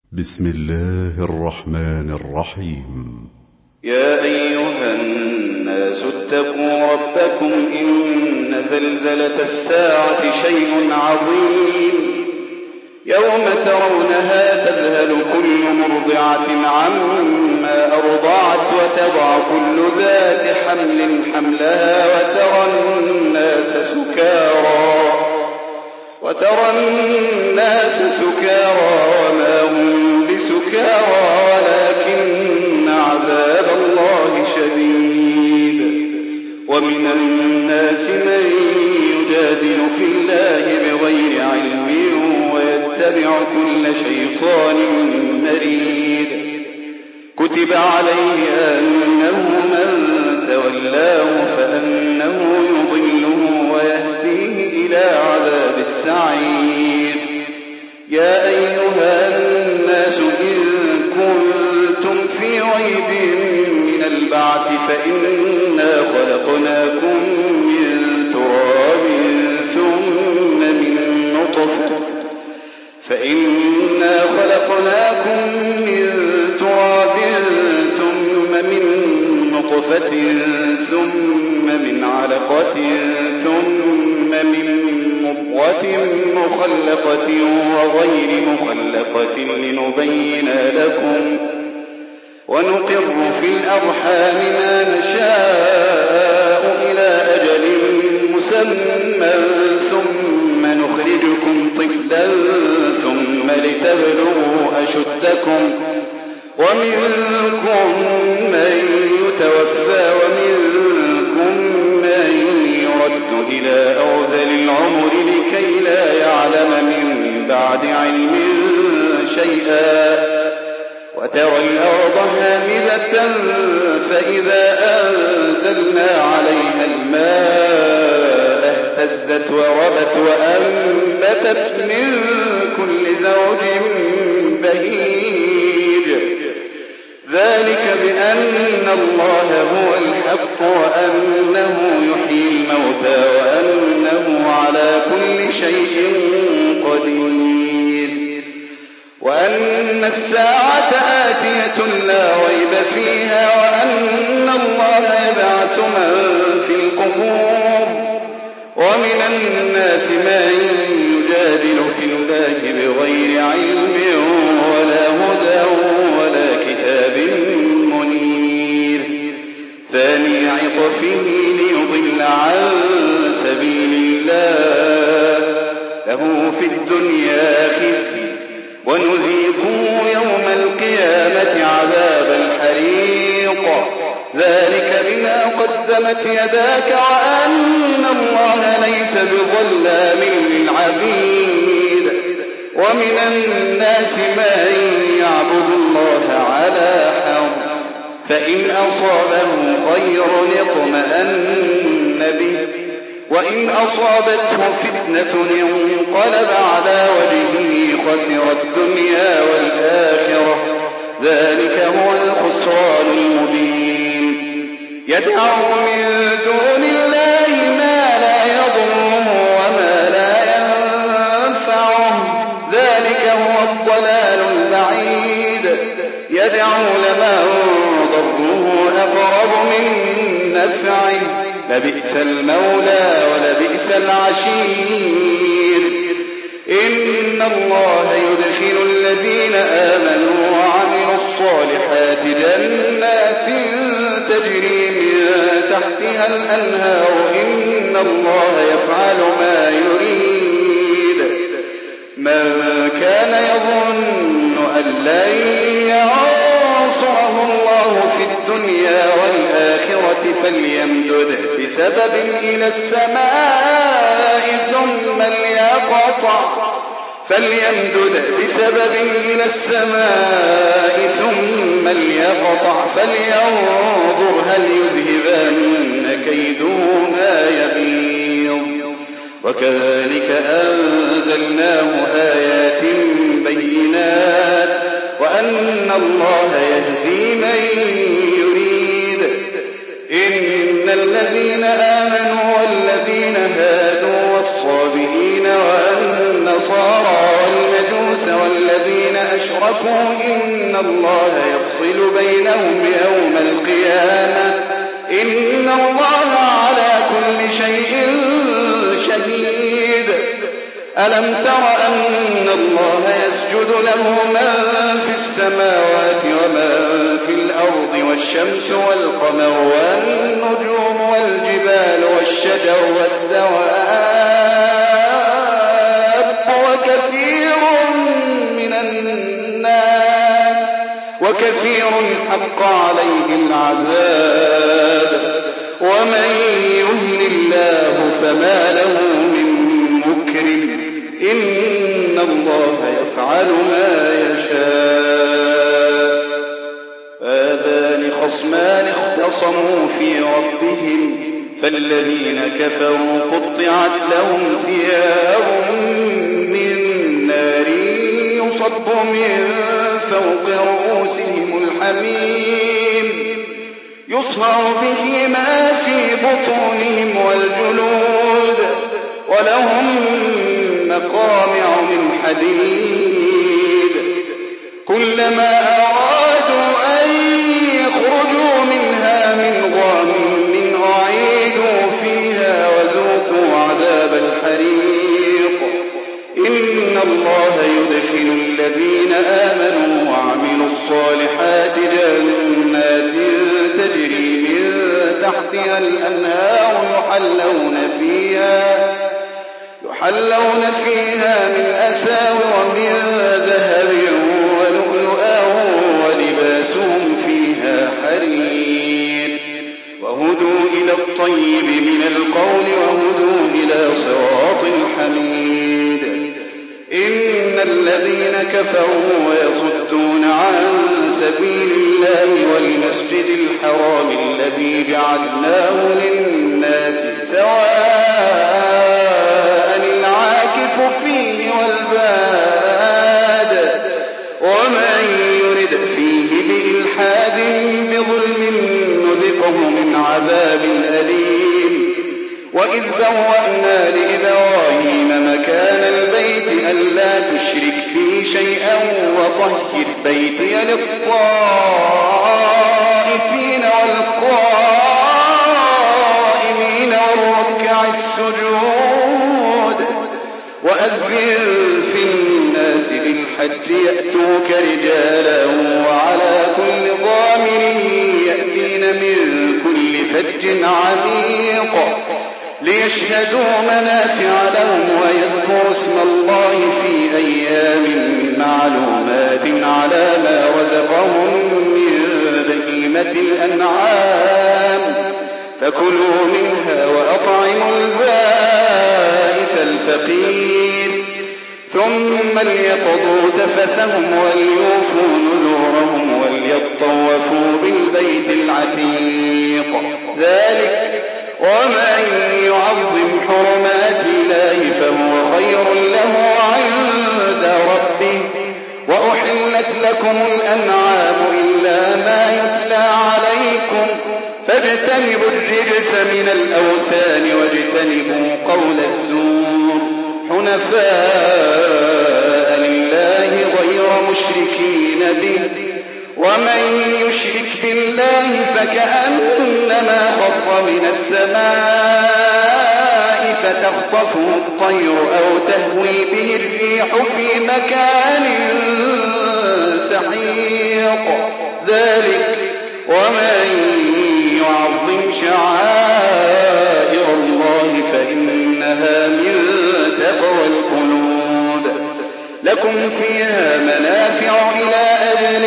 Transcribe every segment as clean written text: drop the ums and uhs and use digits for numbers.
بسم الله الرحمن الرحيم. يا أيها الناس اتقوا ربكم إن زلزلة الساعة شيء عظيم يوم ترونها تذهل كل مرضعة عما أرضعت وتضع كل ذات حمل حملها وترى الناس سكارى وما هم بسكارى ولكن عذاب الله شديد. ومن الناس من يجادل في الله بغير علم ويتبع كل شيطان مريد. كتب عليه أنه من تولاه فأنه يضله ويهديه إلى عذاب السعير. يا أيها الناس إن كنتم في ريب من البعث فإنا خلقناكم من تراب ثم من نطفة ثم من علقة ثم من مضغة مخلقة وغير مخلقة لنبين لكم ونقر في الأرحام ما نشاء إلى أجل مسمى ثم نخرجكم طفلا ثم لتبلغوا أشدكم ومنكم من يتوفى ومنكم من يرد إلى أرذل العمر لكي لا يعلم من بعد علم شيئا. وترى الأرض هامدة فإذا أنزلنا عليها الماء اهتزت وربت وأنبتت من كل زوج بهيج. ذلك بأن الله هو الحق وأنه يحيي الموتى وأنه على كل شيء قدير وأن الساعة آتية لا ريب فيها وأن الله يبعث من في القبور. ومن الناس من يجادل في الله بغير علم ولا هدى ولا كتاب منير. ثاني عطفه ليضل عن سبيل الله له في الدنيا خزي ونذيقه يوم القيامة عذاب الحريق. ذلك بما قدمت يداك وأن الله ليس بظلام للعبيد. ومن الناس من يعبد الله على حرف فإن أصابه خير اطمأن به وإن أصابته فتنة انقلب على وجهه خسر الدنيا والآخرة. ذلك هو الخسران المبين. يدعو من دون الله ما لا يضره وما لا ينفعه. ذلك هو الضلال البعيد. يدعو لمن ضره أقرب من نفعه. لبئس المولى ولبئس العشير. إن الله يدخل الذين آمنوا وعملوا الصالحات جنات تجري من تحتها الأنهار. إن الله يفعل ما يريد. من كان يظن أن لن ينصره الله في الدنيا والآخرة فليمدد بسبب إلى السماء ثم ليقطع فلينظر هل يذهبن كيده ما يغيظ. وكذلك أنزلناه آيات بينات وأن الله يهدي من يريد. إن الذين آمنوا والذين هادوا والصابئين والنصارى والمجوس والذين أشركوا أشركوا إن الله يفصل بينهم يوم القيامة إن الله على كل شيء شهيد ألم تر أن الله يسجد له من في السماوات ومن في الأرض والشمس والقمر والنجوم والجبال والشجر والدواب وكثير حق عليه العذاب ومن يهن الله فما له من مكرم إن الله يفعل ما يشاء هذان خصمان اختصموا في ربهم فالذين كفروا قطعت لهم ثياب من نار يصب من فوق رؤوسهم الحميم يصهر به ما في بطونهم والجلود ولهم مقامع من حديد كلما أرادوا أن يخرجوا منها من غم أعيدوا فيها وذوقوا عذاب الحريق إن الله يدخل الذين آمنوا وعملوا الصالحات جنات تجري من تحتها الأنهار يحلون فيها من أساور من ذهب ولؤلؤا ولباسهم فيها حرير وهدوا إلى الطيب من القول وهدوا إلى صراط الحميد إن الذين كفروا ويصدون عن سبيل الله والمسجد الحرام الذي جعلناه للناس سواء العاكف فيه والباد ومن يرد فيه بإلحاد بظلم نذقه من عذاب أليم وإذ بوأنا لإبراهيم مكان البيت ألا تشرك بي شيئا وطهر بيتي للطائفين والقائمين والركع السجود وأذن في الناس بالحج يأتوك رجالا وعلى كل ضامر يأتين من كل فج عميق ليشهدوا منافع لهم ويذكروا اسم الله في أيام معلومات على ما رزقهم من بهيمة الأنعام فكلوا منها وأطعموا البائس الفقير ثم ليقضوا تفثهم وليوفوا نذورهم وليطوفوا بالبيت العتيق ذلك ومن يعظم حرمات الله فهو خير له عند ربه وأحلت لكم الأنعام إلا ما يتلى عليكم فاجتنبوا الرجس من الأوثان واجتنبوا قول الزور حنفاء لله غير مشركين به ومن يشرك بالله فكأنما خر من السماء فتخطفه الطير أو تهوي به الريح في مكان سحيق ذلك ومن يعظم شعائر الله فإنها من تقوى القلوب لكم فيها منافع إلى أجل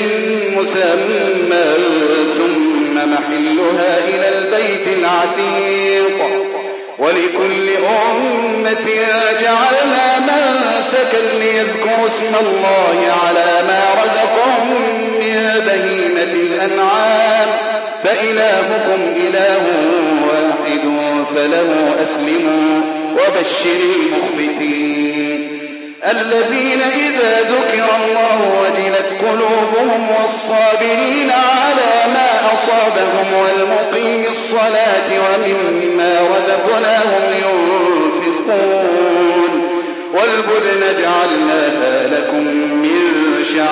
مسمى ثم محلها إلى البيت العتيق ولكل أمة جعلنا منسكا ليذكروا اسم الله على ما رزقهم من بهيمة الأنعام فإلهكم إله واحد فله أسلموا وبشر المخبتين الذين إذا ذكر الله وجلت قلوبهم والصابرين على ما أصابهم والمقيم الصلاة ومما رزقناهم ينفقون والبدن جعلناها لكم من شعائر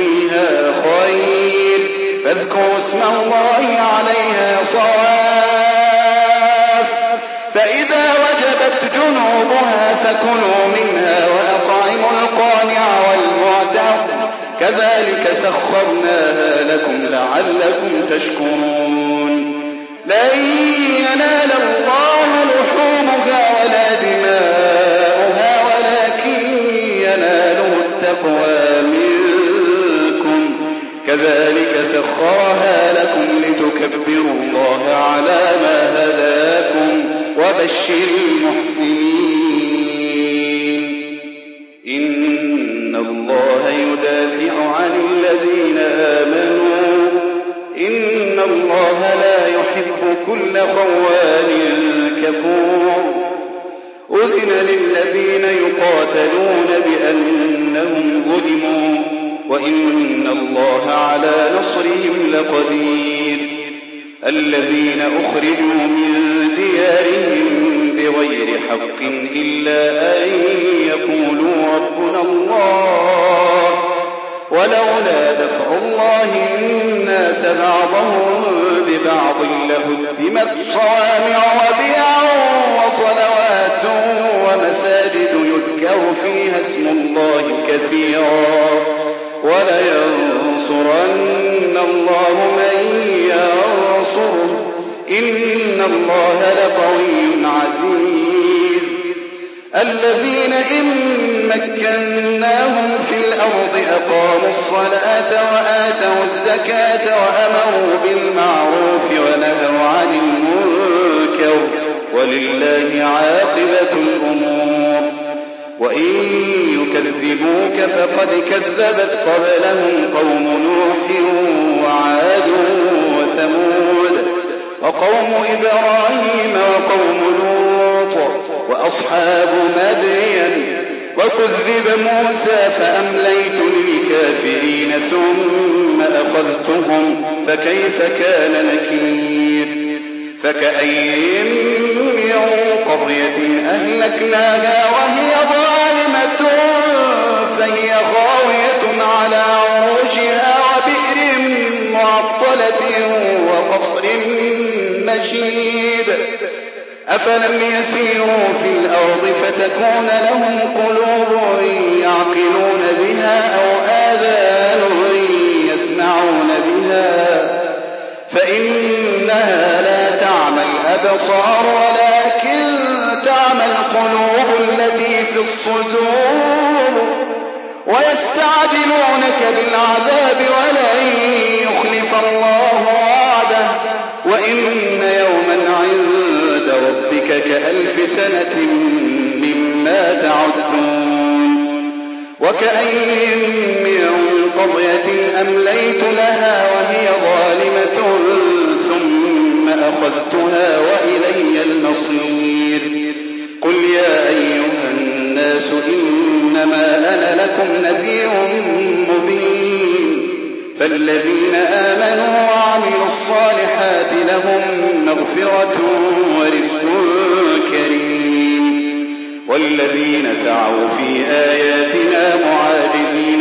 فيها خير فاذكروا اسم الله عليها صواف فإذا وجبت جنوبها فكلوا منها وأطعموا القانع والمعتر كذلك سخرناها لكم لعلكم تشكرون لن ينال الله لحومها ولا دماؤها ولكن يناله التقوى منكم كذلك سخرها لكم لتكبروا الله على ما هداكم وبشر المحسنين إن الله يدافع عن الذين آمنوا إن الله لا يحب كل خوان كفور أذن للذين يقاتلون بأنهم ظلموا وإن الله على نصرهم لقدير الذين أخرجوا من ديارهم بغير حق إلا أن يقولوا ربنا الله ولولا دفع الله الناس بعضهم ببعض لهدمت صوامع وبيع وصلوات ومساجد يذكر فيها اسم الله كثيرا ولينصرن الله من ينصره إن الله لقوي عزيز الذين إن مكناهم في الأرض أقاموا الصلاة وآتوا الزكاة وأمروا بالمعروف ونهوا عن المنكر ولله عاقبة الأمور وإن يكذبوك فقد كذبت قبلهم قوم نوح وعاد وثمود وقوم إبراهيم وقوم لوط وأصحاب مدين وكذب موسى فأمليت للكافرين ثم أخذتهم فكيف كان نكير فكأي من قرية أهلكناها وهي ظالمة فهي خاوية على عروشها وبئر معطلة وقصر مشيد أفلم يسيروا في الأرض فتكون لهم قلوب يعقلون بها أو آذان يسمعون بها فإنها لا تعمى الأبصار ولكن تعمى القلوب التي في الصدور ويستعجلونك بالعذاب ولن يخلف الله وعده وإن يوما عند ربك كألف سنة مما تعدون وكأين من قرية أمليت لها وهي ظالمة ثم أخذتها وإلي المصير قل يا أيها الناس إنما أنا لكم نذير مبين فالذين آمنوا وعملوا الصالحات لهم مغفرة ورزق كريم والذين سعوا في آياتنا معاجزين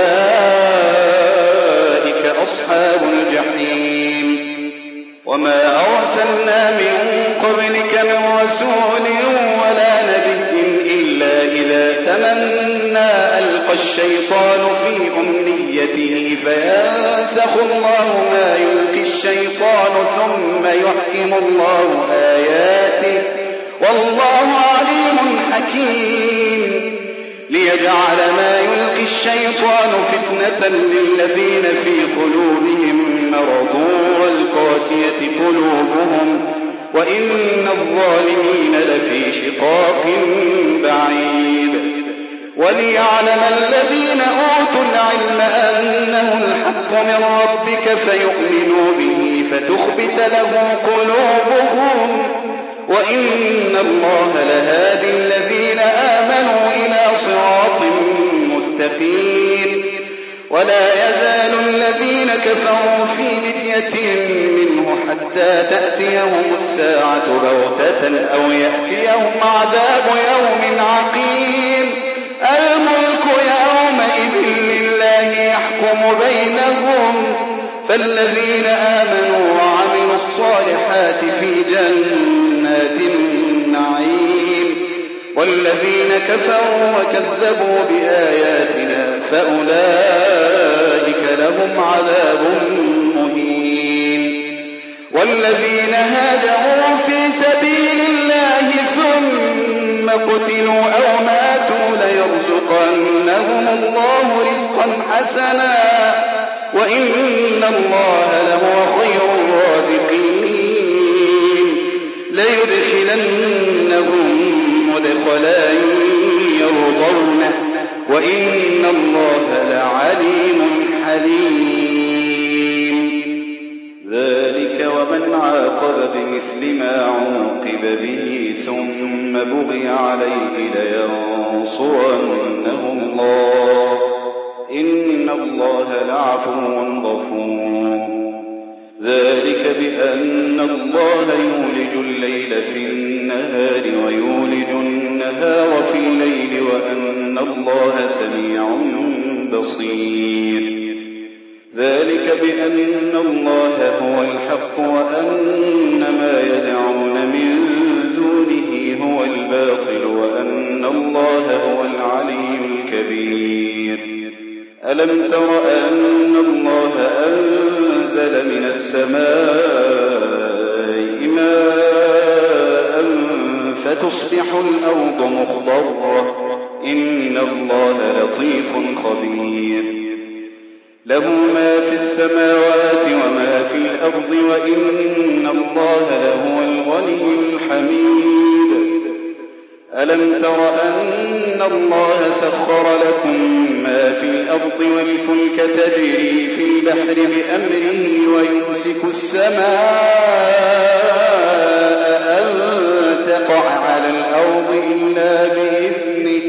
أولئك أصحاب الجحيم وما أرسلنا من قبلك من رسول ولا نبي إلا إذا تمنى ألقى الشيطان في أمنيته فينسخ الله ما يلقي الشيطان ثم يحكم الله آياته والله عليم حكيم ليجعل ما يلقي الشيطان فتنة للذين في قلوبهم مرض والقاسية قلوبهم وإن الظالمين لفي شقاق بعيد وليعلم الذين أوتوا العلم أنه الحق من ربك فيؤمنوا به فتخبت له قلوبهم وإن الله لهادي الذين آمنوا إلى صراط مستقيم ولا يزال الذين كفروا في مرية منه حتى تأتيهم الساعة بغتة أو يأتيهم عذاب يوم عقيم الملك يومئذ لله يحكم فالذين آمنوا وعملوا الصالحات في جنات النعيم والذين كفروا وكذبوا بآياتنا فأولئك لهم عذاب مهين والذين هاجروا في سبيل الله ثم قتلوا أو ماتوا ليرزقنهم الله رزقا حسنا وإن الله لهو خير الرازقين ليدخلنهم مدخلا يرضونه وإن الله لعليم حليم ذلك ومن عاقب بمثل ما عوقب به ثم بغي عليه لينصرنه الله إن الله لعفو غفور ذلك بأن الله يولج الليل في النهار ويولج النهار في الليل وأن الله سميع بصير ذلك بأن الله هو الحق وأن ما يدعون من دونه هو الباطل وأن الله هو العلي الكبير ألم تر أن الله أنزل من السماء ماء فتصبح الأرض مخضرة إن الله لطيف خبير له ما في السماوات وما في الأرض وإن الله لهو الغني الحميد ألم تر أن الله سخر لكم ما في الأرض والفلك تجري في البحر بأمره ويمسك السماء أن تقع على الأرض إلا بإذنه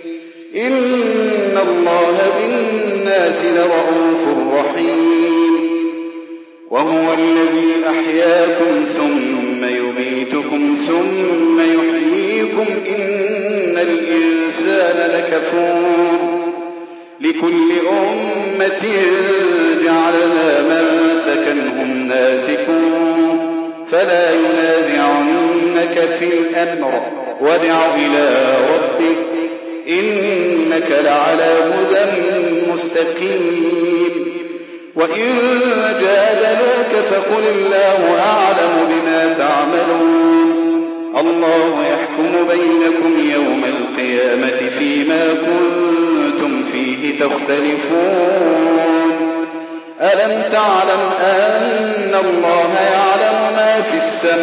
إن الله بالناس لرؤوف رحيم وهو الذي أحياكم ثم يميتكم ثم يحييكم إن الإنسان لكفور لكل أمة جعلنا منسكا هم ناسكوه فلا ينازعنك في الأمر وادع إلى ربك إنك لعلى هدى مستقيم وإن جادلوك فقل الله أعلم بما تعملون الله يحكم بينكم يوم القيامة فيما كنتم فيه تختلفون ألم تعلم أن الله يعلم ما في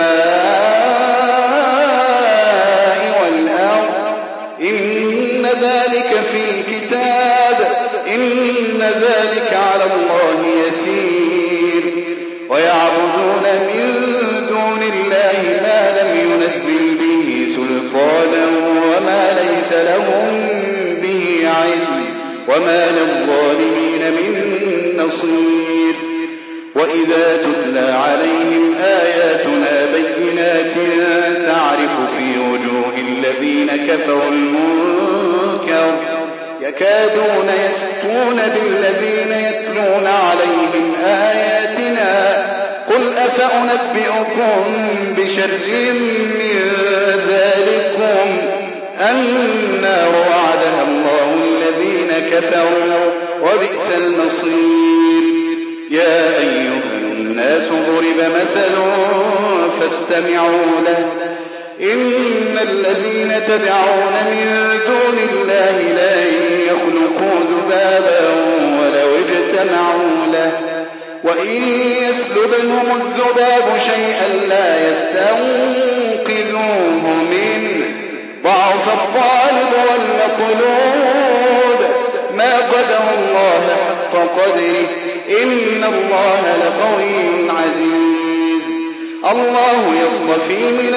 السماء والأرض إن ذلك في كتاب إن ذلك على الله يسير ويعبدون من دون الله ما لم ينزل به سلطانا وما ليس لهم به علم وما للظالمين من نصير وإذا تتلى عليهم آياتنا بينات تعرف في وجوه الذين كفروا المنكر يكادون يسطون بالذين يتلون عليهم آياتنا قل أفأنبئكم بشر من ذلكم النار وعدها الله الذين كفروا وبئس المصير يا أيها الناس ضرب مثل فاستمعوا له إن الذين تدعون من دون الله لا يخلقوا ذبابا ولو اجتمعوا له وإن يسلبهم الذباب شيئا لا يستنقذوه منه ضعف الطالب والمطلوب ما قدر الله حق قدره إن الله لقوي عزيز الله يصطفي من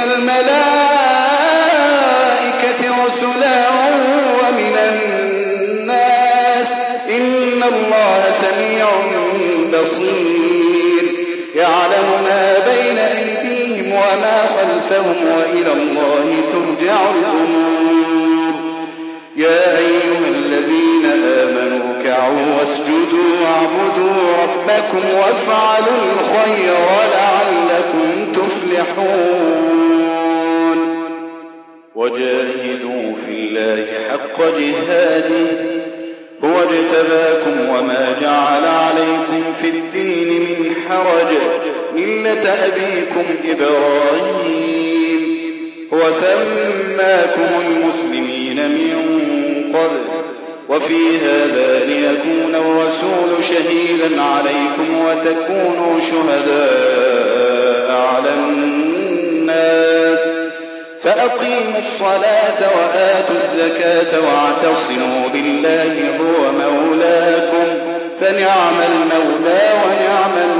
الملائكة رسلا ومن الناس إن الله سميع بصير يعلم ما بين أيديهم وما خلفهم وإلى الله ترجع الأمور يا أيها الذين آمنوا اركعوا واسجدوا واعبدوا ربكم لكم وافعلوا الخير لعلكم تفلحون وجاهدوا في الله حق جهاده هو اجتباكم وما جعل عليكم في الدين من حرج ملة أبيكم إبراهيم هو سماكم المسلمين من قبل وفي هذا ليكون الرسول شهيدا عليكم وتكونوا شهداء على الناس فأقيموا الصلاة وآتوا الزكاة واعتصموا بالله هو مولاكم فنعم المولى ونعم